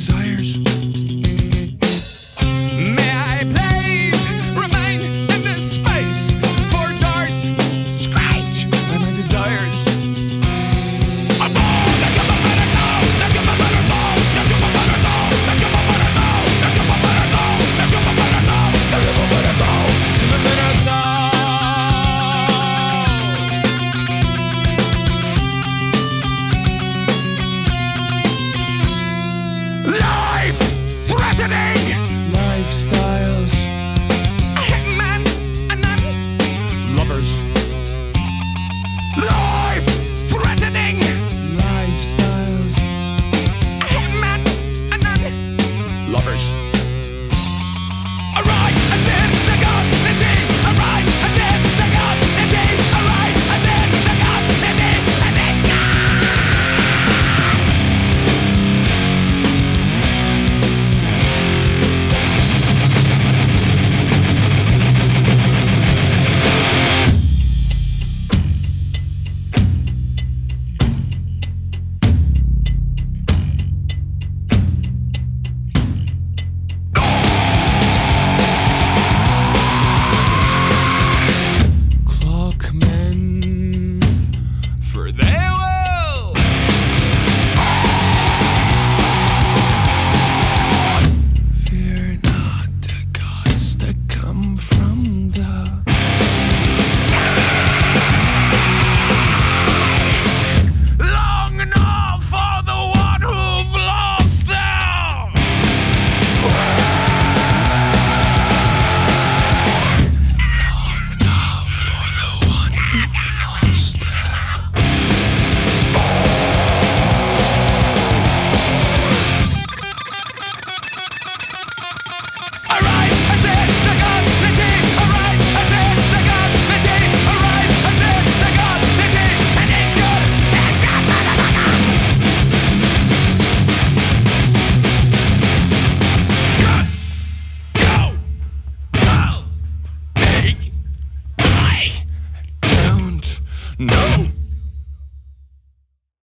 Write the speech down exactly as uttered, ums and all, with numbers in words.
desires. May I please remain in this space for darts scratch by my desires. Life-threatening lifestyles. A hitman, a nun, lovers. Life-threatening lifestyles. A hitman, a nun, lovers.